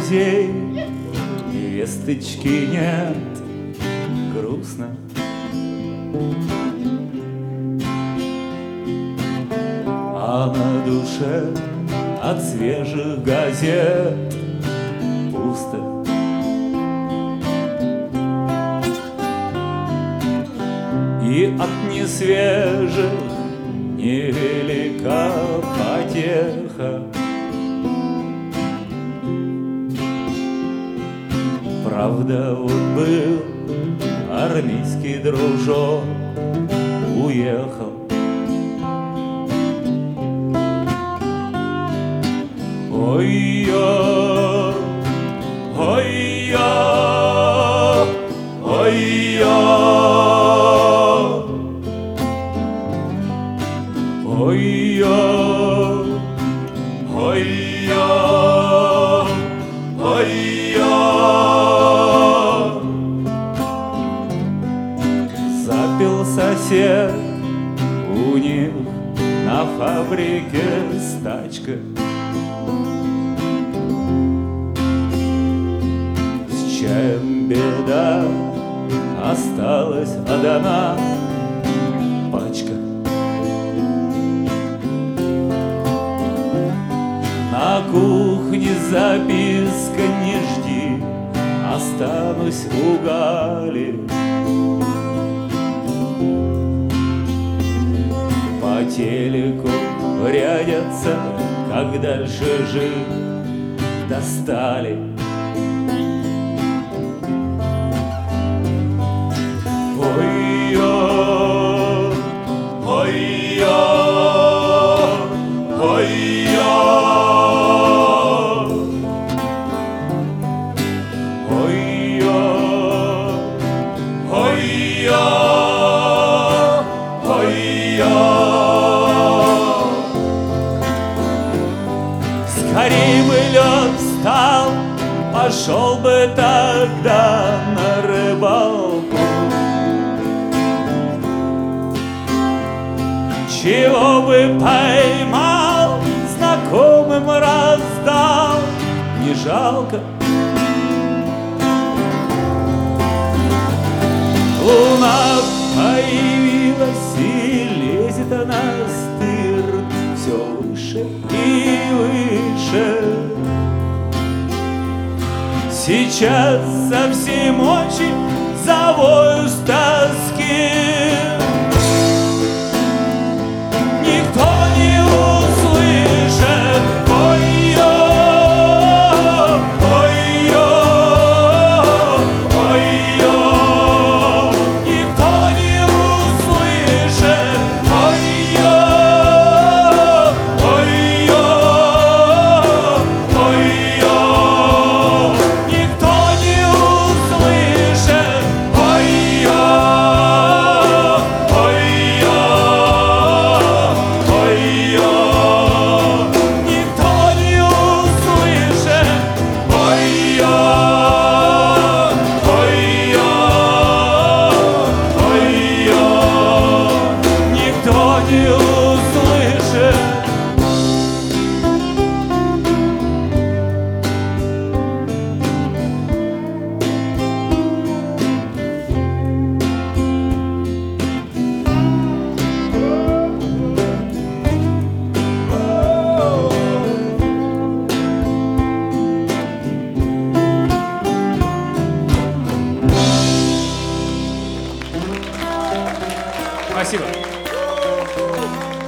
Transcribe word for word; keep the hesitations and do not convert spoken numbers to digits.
друзей, весточки нет, грустно. А на душе от свежих газет пусто. И от несвежих невелика потеха. Правда, вот был армейский дружок, уехал. Ой-я, ой-я, ой-я, ой-я, ой-я, ой-я. Запил сосед у них на фабрике стачка. С чем беда, осталась одна пачка. На кухне записка: не жди, останусь у Гали. По телеку рядятся, как дальше жить, достали. Ой-я, ой-я, ой-я, ой-я, ой-я, ой-я. Скорей бы лед встал, пошел бы тогда на рыбалку. Чего бы поймал, знакомым раздал, не жалко. Луна появилась и лезет она стыр все выше и выше. Сейчас со всей мочи завою с тоски. Никто не услышит. Ой-ё, ой-ё, ой-ё. Никто не услышит. Ой-ё, ой-ё, ой-ё. Никто не услышит. Ой-ё, ой-ё. Спасибо.